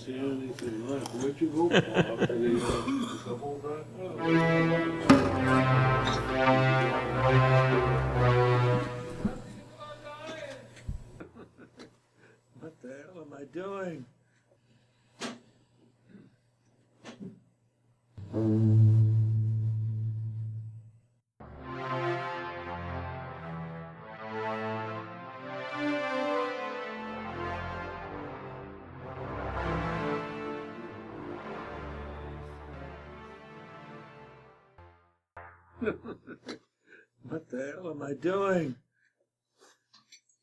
see anything left. Where'd you go, Bob? To the whole run? What the hell am I doing? What the hell am I doing?